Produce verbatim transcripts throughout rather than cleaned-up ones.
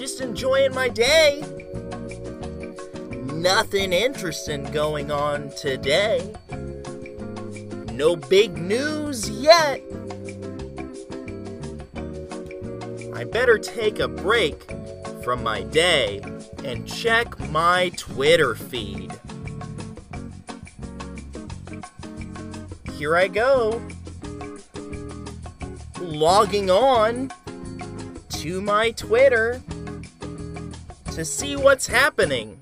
just enjoying my day. Nothing interesting going on today. No big news yet. I better take a break from my day and check my Twitter feed. Here I go. Logging on to my Twitter to see what's happening.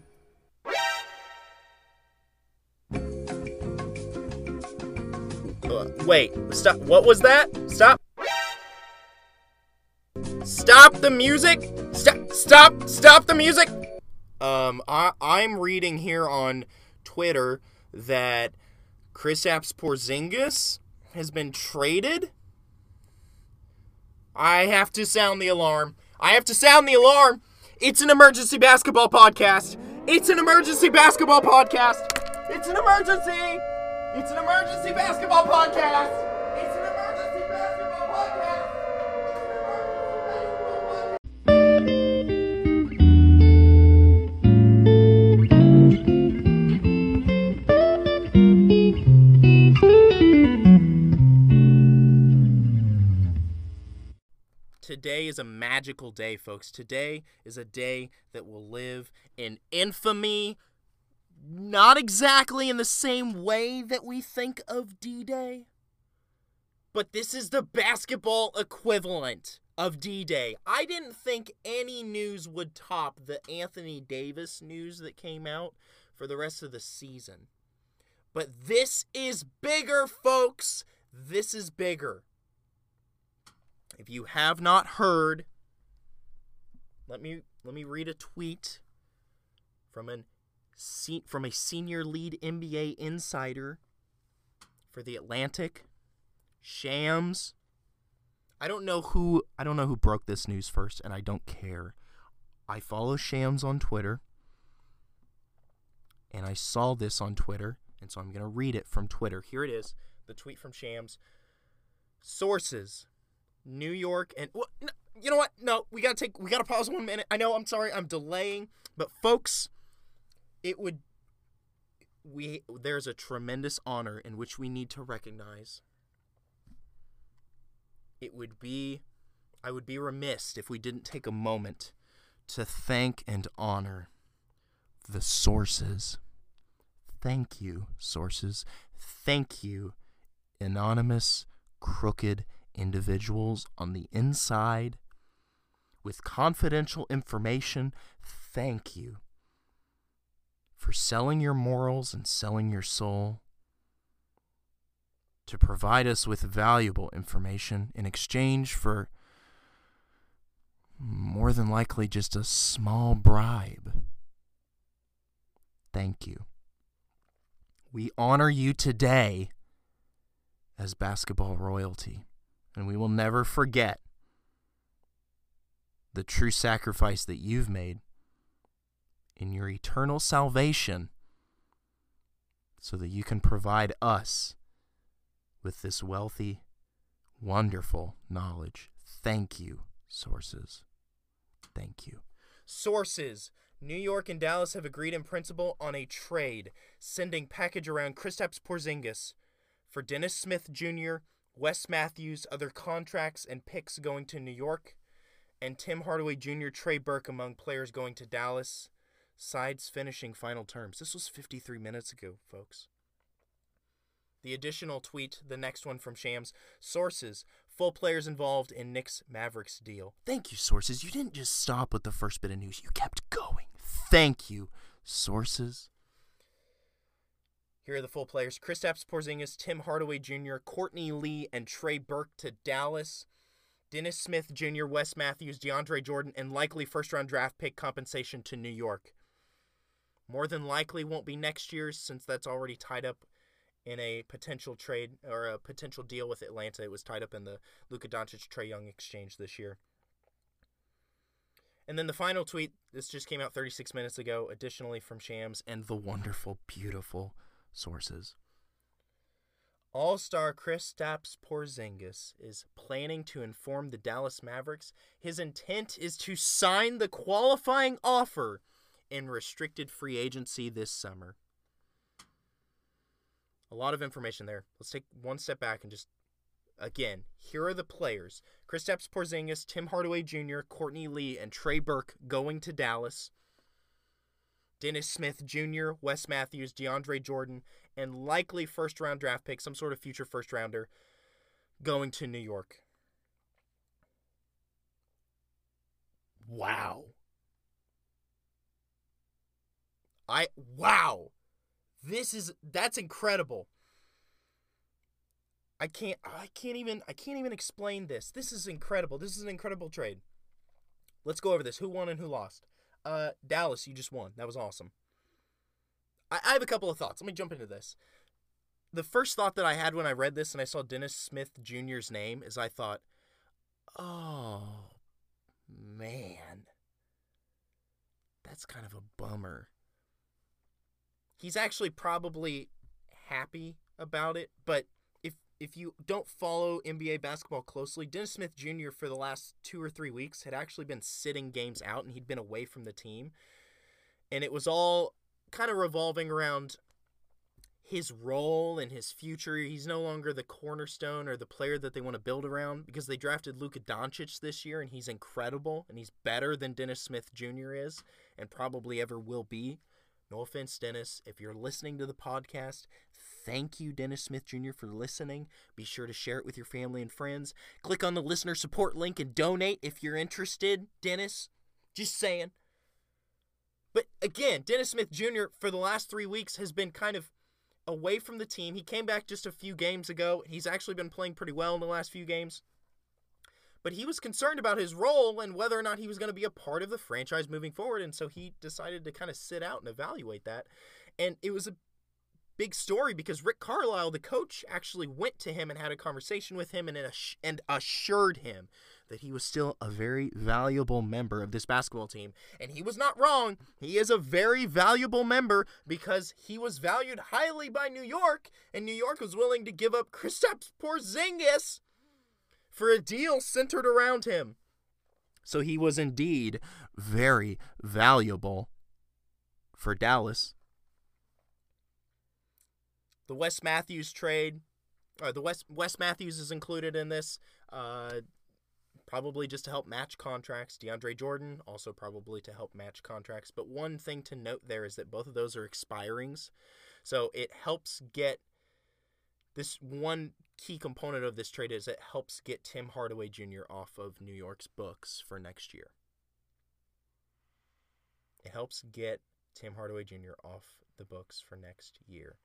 Uh, wait, stop. What was that? Stop. Stop the music. Stop, stop, stop the music. Um, I, I'm reading here on Twitter that Kristaps Porzingis has been traded. I have to sound the alarm. I have to sound the alarm. It's an emergency basketball podcast. It's an emergency basketball podcast. It's an emergency. It's an emergency basketball podcast. It's an emergency basketball podcast. Today is a magical day, folks. Today is a day that will live in infamy, not exactly in the same way that we think of D-Day, but this is the basketball equivalent of D-Day. I didn't think any news would top the Anthony Davis news that came out for the rest of the season. But this is bigger, folks. This is bigger. If you have not heard, let me let me read a tweet from an from a senior lead N B A insider for The Atlantic, Shams. I don't know who I don't know who broke this news first, and I don't care. I follow Shams on Twitter, and I saw this on Twitter, and so I'm going to read it from Twitter. Here it is, the tweet from Shams. Sources: New York and well, no, you know what? No, we gotta take we gotta pause one minute. I know, I'm sorry, I'm delaying, but folks, it would we there's a tremendous honor in which we need to recognize. It would be I would be remiss if we didn't take a moment to thank and honor the sources. Thank you, sources. Thank you, anonymous, crooked individuals on the inside with confidential information. Thank you for selling your morals and selling your soul to provide us with valuable information in exchange for more than likely just a small bribe. Thank you. We honor you today as basketball royalty. And we will never forget the true sacrifice that you've made in your eternal salvation so that you can provide us with this wealthy, wonderful knowledge. Thank you, sources. Thank you. Sources: New York and Dallas have agreed in principle on a trade, sending package around Kristaps Porzingis for Dennis Smith Junior, Wes Matthews, other contracts and picks going to New York, and Tim Hardaway Junior, Trey Burke among players going to Dallas. Sides finishing final terms. This was fifty-three minutes ago, folks. The additional tweet, the next one from Shams. Sources: full players involved in Knicks Mavericks deal. Thank you, sources. You didn't just stop with the first bit of news. You kept going. Thank you, sources. Here are the full players: Kristaps Porzingis, Tim Hardaway Junior, Courtney Lee, and Trey Burke to Dallas. Dennis Smith Junior, Wes Matthews, DeAndre Jordan, and likely first-round draft pick compensation to New York. More than likely won't be next year's, since that's already tied up in a potential trade or a potential deal with Atlanta. It was tied up in the Luka Doncic Trae Young exchange this year. And then the final tweet, this just came out thirty-six minutes ago, additionally from Shams and the wonderful, beautiful sources. All-star Kristaps Porzingis is planning to inform the Dallas Mavericks his intent is to sign the qualifying offer in restricted free agency this summer. A lot of information there. Let's take one step back and just, again, here are the players. Kristaps Porzingis, Tim Hardaway Junior, Courtney Lee, and Trey Burke going to Dallas. Dennis Smith Junior, Wes Matthews, DeAndre Jordan, and likely first-round draft pick, some sort of future first-rounder, going to New York. Wow. I, wow. This is, that's incredible. I can't, I can't even, I can't even explain this. This is incredible. This is an incredible trade. Let's go over this. Who won and who lost? Uh, Dallas, you just won. That was awesome. I, I have a couple of thoughts. Let me jump into this. The first thought that I had when I read this and I saw Dennis Smith Junior's name is I thought, oh, man. That's kind of a bummer. He's actually probably happy about it, but if if you don't follow N B A basketball closely, Dennis Smith Junior for the last two or three weeks had actually been sitting games out, and he'd been away from the team. And it was all kind of revolving around his role and his future. He's no longer the cornerstone or the player that they want to build around because they drafted Luka Doncic this year, and he's incredible, and he's better than Dennis Smith Junior is and probably ever will be. No offense, Dennis. If you're listening to the podcast, thank you, Dennis Smith Junior, for listening. Be sure to share it with your family and friends. Click on the listener support link and donate if you're interested, Dennis. Just saying. But again, Dennis Smith Junior for the last three weeks has been kind of away from the team. He came back just a few games ago. He's actually been playing pretty well in the last few games. But he was concerned about his role and whether or not he was going to be a part of the franchise moving forward. And so he decided to kind of sit out and evaluate that. And it was a big story because Rick Carlisle, the coach, actually went to him and had a conversation with him and, and assured him that he was still a very valuable member of this basketball team. And he was not wrong. He is a very valuable member because he was valued highly by New York, and New York was willing to give up Kristaps Porzingis for a deal centered around him. So he was indeed very valuable for Dallas. The Wes Matthews trade, or the Wes, Wes Matthews is included in this, uh, probably just to help match contracts. DeAndre Jordan, also probably to help match contracts. But one thing to note there is that both of those are expirings. So it helps get this one key component of this trade is it helps get Tim Hardaway Junior off of New York's books for next year. It helps get Tim Hardaway Junior off the books for next year.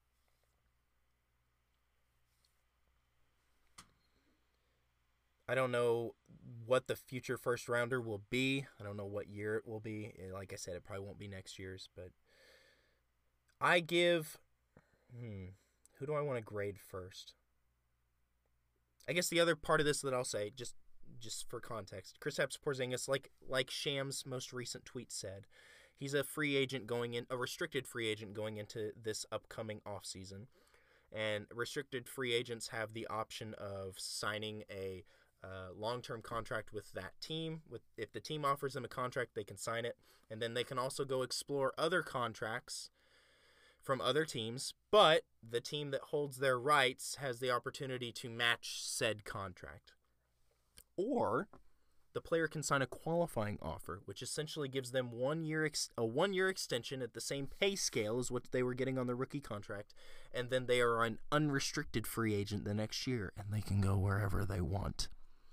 I don't know what the future first rounder will be. I don't know what year it will be. Like I said, it probably won't be next year's, but I give, hmm, who do I want to grade first? I guess the other part of this that I'll say, just just for context, Kristaps Porzingis, like like Sham's most recent tweet said, he's a free agent going in, a restricted free agent going into this upcoming offseason. And restricted free agents have the option of signing a uh, long-term contract with that team. With if the team offers them a contract, they can sign it, and then they can also go explore other contracts from other teams, but the team that holds their rights has the opportunity to match said contract. Or the player can sign a qualifying offer, which essentially gives them one year ex- a one-year extension at the same pay scale as what they were getting on their rookie contract, and then they are an unrestricted free agent the next year, and they can go wherever they want.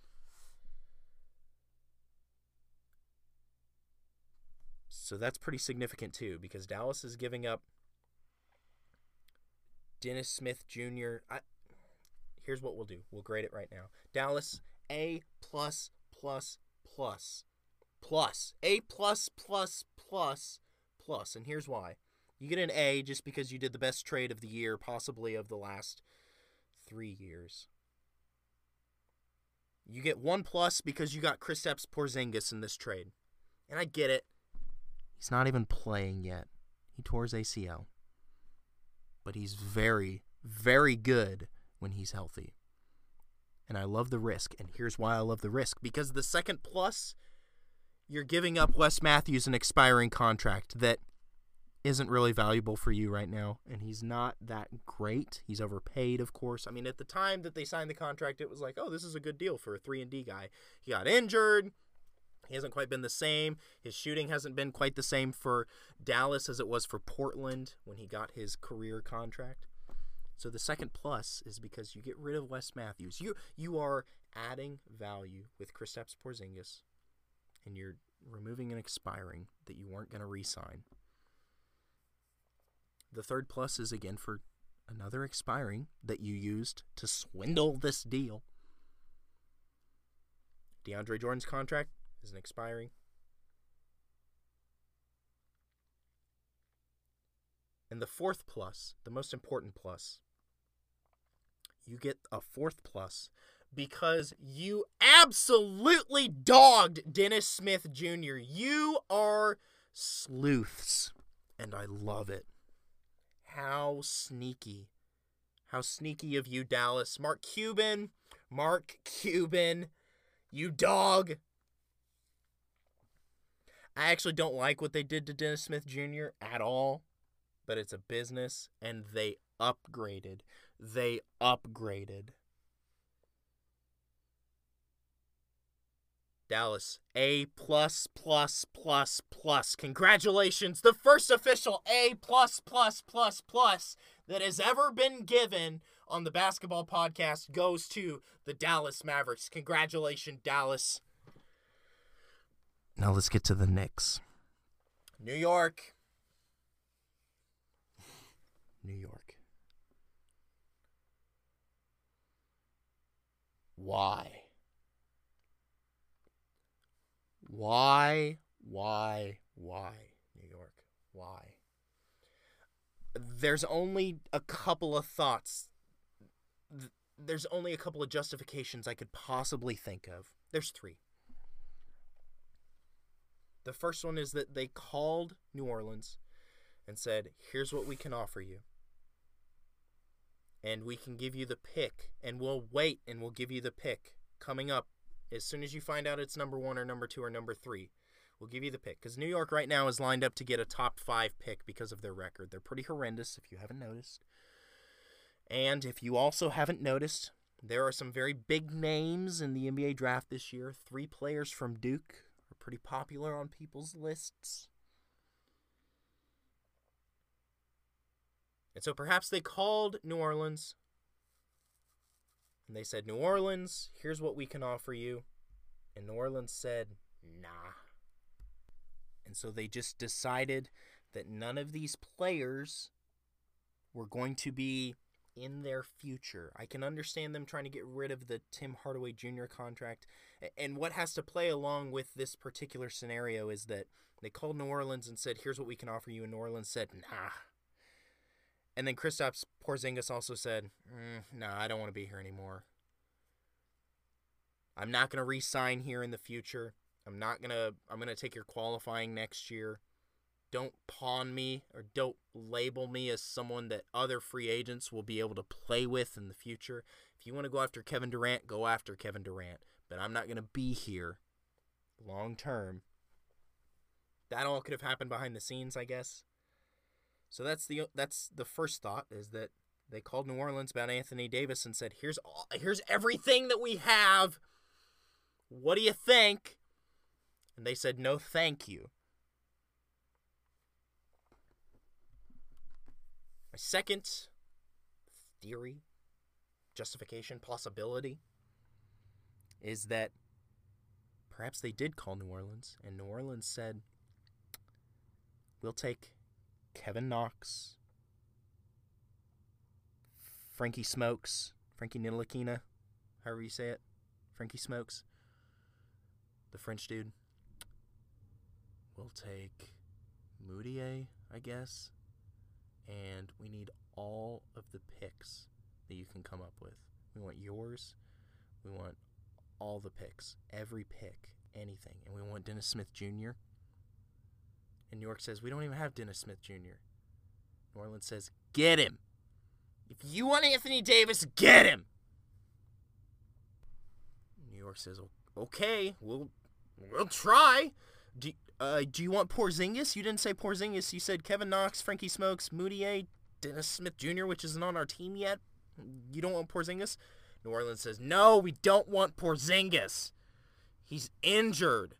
So that's pretty significant too, because Dallas is giving up Dennis Smith Junior I, here's what we'll do. We'll grade it right now. Dallas, A plus, plus, plus, plus. A plus, plus, plus, plus. And here's why. You get an A just because you did the best trade of the year, possibly of the last three years. You get one plus because you got Kristaps Porzingis in this trade. And I get it. He's not even playing yet. He tore his A C L. But he's very, very good when he's healthy. And I love the risk. And here's why I love the risk. Because the second plus, you're giving up Wes Matthews an expiring contract that isn't really valuable for you right now. And he's not that great. He's overpaid, of course. I mean, at the time that they signed the contract, it was like, oh, this is a good deal for a three and D guy. He got injured. He hasn't quite been the same. His shooting hasn't been quite the same for Dallas as it was for Portland when he got his career contract. So the second plus is because you get rid of Wes Matthews. You you are adding value with Kristaps Porzingis, and you're removing an expiring that you weren't going to re-sign. The third plus is, again, for another expiring that you used to swindle this deal. DeAndre Jordan's contract is an expiring. And the fourth plus, the most important plus, you get a fourth plus because you absolutely dogged Dennis Smith Junior You are sleuths, and I love it. How sneaky. How sneaky of you, Dallas. Mark Cuban. Mark Cuban. You dog. I actually don't like what they did to Dennis Smith Junior at all, but it's a business, and they upgraded. They upgraded. Dallas, A plus plus plus plus. Congratulations, the first official A plus plus plus plus that has ever been given on the Basketball Podcast goes to the Dallas Mavericks. Congratulations, Dallas. Now let's get to the Knicks. New York. New York. Why? Why, why, why, New York? Why? There's only a couple of thoughts. There's only a couple of justifications I could possibly think of. There's three. The first one is that they called New Orleans and said, here's what we can offer you. And we can give you the pick, and we'll wait and we'll give you the pick coming up. As soon as you find out it's number one or number two or number three, we'll give you the pick. Because New York right now is lined up to get a top five pick because of their record. They're pretty horrendous, if you haven't noticed. And if you also haven't noticed, there are some very big names in the N B A draft this year. Three players from Duke are pretty popular on people's lists. And so perhaps they called New Orleans and they said, New Orleans, here's what we can offer you. And New Orleans said, nah. And so they just decided that none of these players were going to be in their future. I can understand them trying to get rid of the Tim Hardaway Junior contract. And what has to play along with this particular scenario is that they called New Orleans and said, here's what we can offer you. And New Orleans said, nah. And then Kristaps Porzingis also said, mm, no, nah, I don't want to be here anymore. I'm not going to re-sign here in the future. I'm not going to, I'm going to take your qualifying next year. Don't pawn me or don't label me as someone that other free agents will be able to play with in the future. If you want to go after Kevin Durant, go after Kevin Durant. But I'm not going to be here long term. That all could have happened behind the scenes, I guess. So that's the that's the first thought, is that they called New Orleans about Anthony Davis and said, here's all, here's everything that we have. What do you think? And they said, no, thank you. My second theory, justification, possibility, is that perhaps they did call New Orleans, and New Orleans said, we'll take Kevin Knox, Frankie Smokes, Frankie Ntilikina, however you say it, Frankie Smokes, the French dude. We'll take Moutier, I guess, and we need all of the picks that you can come up with. We want yours. We want all the picks, every pick, anything, and we want Dennis Smith Junior And New York says, we don't even have Dennis Smith Junior New Orleans says, get him. If you want Anthony Davis, get him. New York says, okay, we'll we'll try. Do, uh, do you want Porzingis? You didn't say Porzingis. You said Kevin Knox, Frankie Smokes, Moutier, Dennis Smith Junior, which isn't on our team yet. You don't want Porzingis? New Orleans says, no, we don't want Porzingis. He's injured.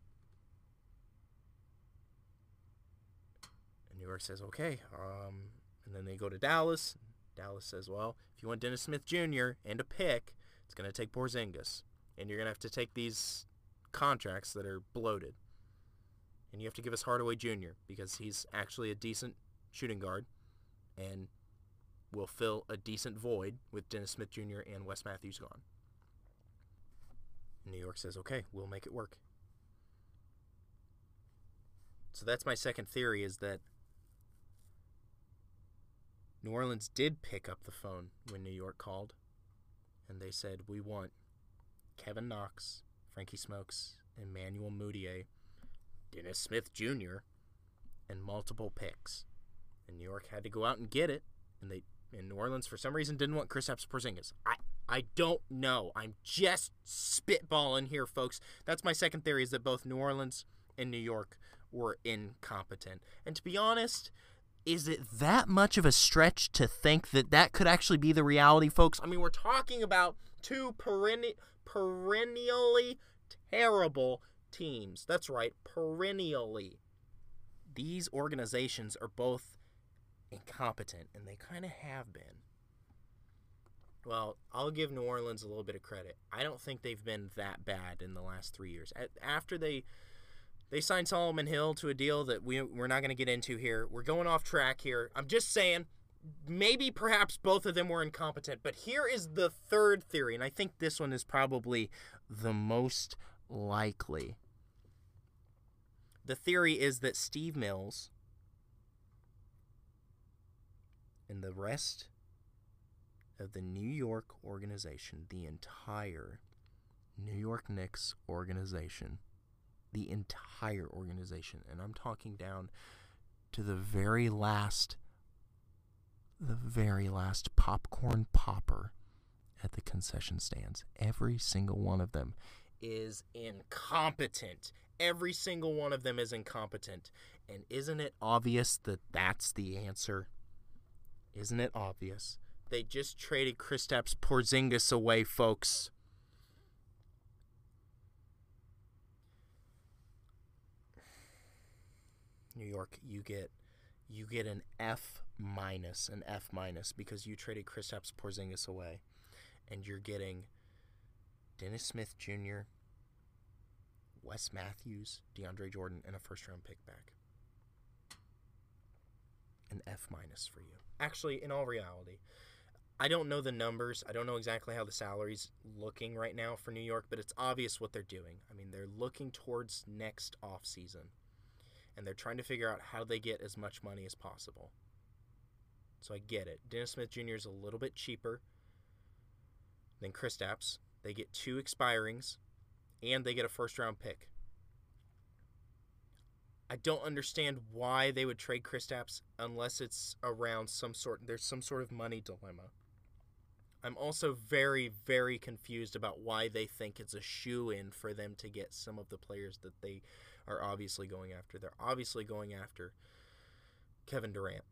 And New York says, okay. Um, and then they go to Dallas. Dallas says, well, if you want Dennis Smith Junior and a pick, it's going to take Porzingis. And you're going to have to take these contracts that are bloated. And you have to give us Hardaway Junior because he's actually a decent shooting guard and will fill a decent void with Dennis Smith Junior and Wes Matthews gone. New York says, okay, we'll make it work. So that's my second theory, is that New Orleans did pick up the phone when New York called, and they said, we want Kevin Knox, Frankie Smokes, Emmanuel Moutier, Dennis Smith Junior, and multiple picks. And New York had to go out and get it, and they in New Orleans, for some reason, didn't want Kristaps Porzingis. I, I don't know. I'm just spitballing here, folks. That's my second theory, is that both New Orleans and New York were incompetent. And to be honest, is it that much of a stretch to think that that could actually be the reality, folks? I mean, we're talking about two perenni- perennially terrible teams. That's right, perennially. These organizations are both incompetent, and they kind of have been. Well, I'll give New Orleans a little bit of credit. I don't think they've been that bad in the last three years. After they they signed Solomon Hill to a deal that we, we're not going to get into here. We're going off track here. I'm just saying, maybe perhaps both of them were incompetent. But here is the third theory, and I think this one is probably the most likely. The theory is that Steve Mills and the rest of the New York organization, the entire New York Knicks organization, the entire organization, and I'm talking down to the very last, the very last popcorn popper at the concession stands, every single one of them is incompetent. Every single one of them is incompetent. And isn't it obvious that that's the answer? Isn't it obvious? They just traded Kristaps Porzingis away, folks. New York, you get you get an F minus, an F minus, because you traded Kristaps Porzingis away, and you're getting Dennis Smith Junior, Wes Matthews, DeAndre Jordan, and a first round pick back. An F minus for you. Actually, in all reality, I don't know the numbers. I don't know exactly how the salary's looking right now for New York, but it's obvious what they're doing. I mean, they're looking towards next offseason, and they're trying to figure out how they get as much money as possible. So I get it. Dennis Smith Junior is a little bit cheaper than Kristaps. They get two expirings, and they get a first-round pick. I don't understand why they would trade Kristaps unless it's around some sort, there's some sort of money dilemma. I'm also very, very confused about why they think it's a shoo-in for them to get some of the players that they are obviously going after. They're obviously going after Kevin Durant.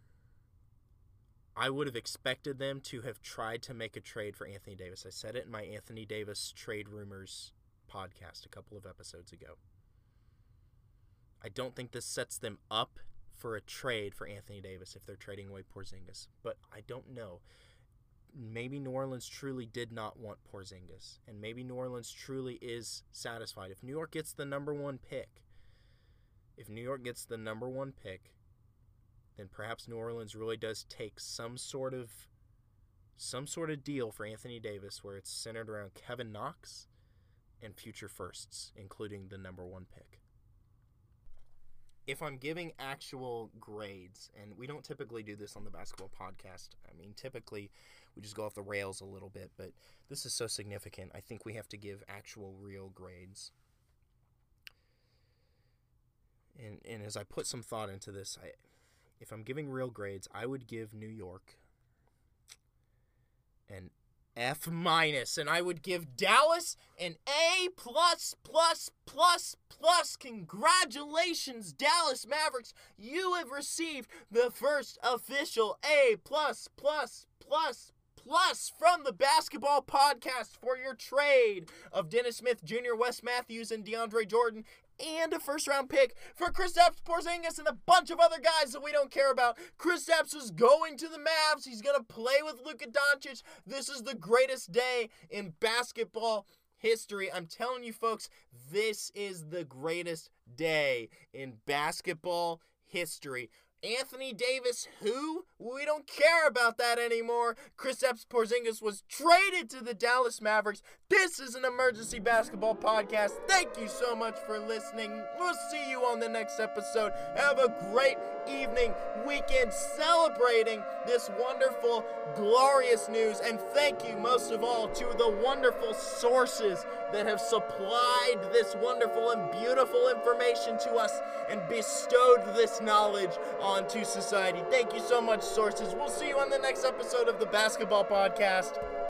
I would have expected them to have tried to make a trade for Anthony Davis. I said it in my Anthony Davis Trade Rumors podcast a couple of episodes ago. I don't think this sets them up for a trade for Anthony Davis if they're trading away Porzingis. But I don't know. Maybe New Orleans truly did not want Porzingis. And maybe New Orleans truly is satisfied. If New York gets the number one pick, if New York gets the number one pick, then perhaps New Orleans really does take some sort of some sort of deal for Anthony Davis where it's centered around Kevin Knox and future firsts, including the number one pick. If I'm giving actual grades, and we don't typically do this on the basketball podcast, I mean, typically we just go off the rails a little bit, but this is so significant, I think we have to give actual real grades. And and as I put some thought into this, I, if I'm giving real grades, I would give New York an F minus, and I would give Dallas an A plus plus plus plus. Congratulations, Dallas Mavericks. You have received the first official A plus plus plus plus from the Basketball Podcast for your trade of Dennis Smith Junior, Wes Matthews, and DeAndre Jordan, and a first-round pick for Kristaps Porzingis and a bunch of other guys that we don't care about. Kristaps is going to the Mavs. He's going to play with Luka Doncic. This is the greatest day in basketball history. I'm telling you, folks, this is the greatest day in basketball history. Anthony Davis, who? We don't care about that anymore. Kristaps Porzingis was traded to the Dallas Mavericks. This is an Emergency Basketball Podcast. Thank you so much for listening. We'll see you on the next episode. Have a great evening, weekend, celebrating this wonderful, glorious news. And thank you, most of all, to the wonderful sources that have supplied this wonderful and beautiful information to us and bestowed this knowledge onto society. Thank you so much, sources. We'll see you on the next episode of the Basketball Podcast.